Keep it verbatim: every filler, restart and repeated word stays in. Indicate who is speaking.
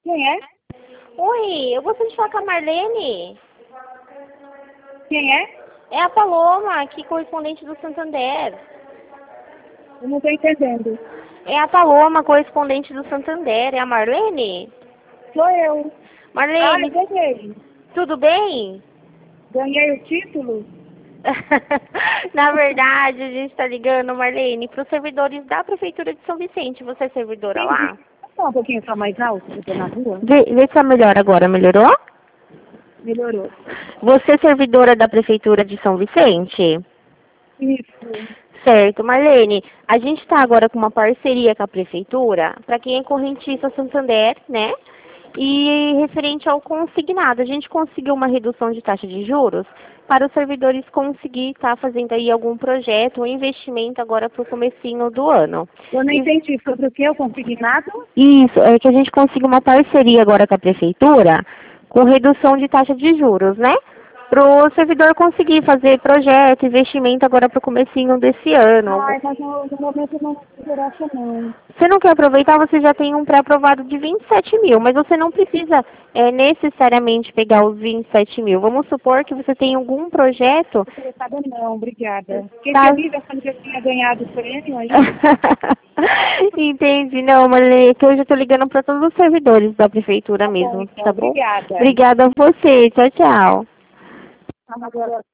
Speaker 1: Quem é?
Speaker 2: Oi, eu gostaria de falar com a Marlene.
Speaker 1: Quem é?
Speaker 2: É a Paloma, aqui correspondente do Santander.
Speaker 1: Eu não estou entendendo.
Speaker 2: É a Paloma, correspondente do Santander. É a Marlene?
Speaker 1: Sou eu. Ah, eu
Speaker 2: Marlene,
Speaker 1: ganhei.
Speaker 2: tudo bem?
Speaker 1: Ganhei o título?
Speaker 2: Na verdade, a gente está ligando, Marlene, para os servidores da Prefeitura de São Vicente. Você é servidora lá?
Speaker 1: Entendi. Só um pouquinho só mais alto, eu estou na rua.
Speaker 2: Vê, vê se tá melhor agora. Melhorou?
Speaker 1: Melhorou.
Speaker 2: Você é servidora da Prefeitura de São Vicente?
Speaker 1: Isso.
Speaker 2: Certo, Marlene, a gente está agora com uma parceria com a Prefeitura, para quem é correntista Santander, né? E referente ao consignado, a gente conseguiu uma redução de taxa de juros para os servidores conseguir estar fazendo aí algum projeto ou investimento agora para o comecinho do ano.
Speaker 1: Eu não
Speaker 2: E-
Speaker 1: entendi sobre o que eu consignado.
Speaker 2: Isso, é que a gente conseguiu uma parceria agora com a Prefeitura com redução de taxa de juros, né? Para o servidor conseguir fazer projeto, investimento agora para o comecinho desse ano.
Speaker 1: Ai, mas no, no momento eu não me interessa não.
Speaker 2: Você não quer aproveitar, você já tem um pré-aprovado de vinte e sete mil, mas você não precisa é, necessariamente pegar os vinte e sete mil. Vamos supor que você tem algum projeto.
Speaker 1: Interessada não, obrigada. Fiquei
Speaker 2: Tá.
Speaker 1: feliz achando que eu tinha ganhado o prêmio aí.
Speaker 2: Entendi, não, mas é que hoje eu tô ligando para todos os servidores da prefeitura
Speaker 1: Tá bom,
Speaker 2: mesmo,
Speaker 1: então,
Speaker 2: tá bom?
Speaker 1: obrigada.
Speaker 2: Obrigada a você, tchau, tchau.
Speaker 1: Agora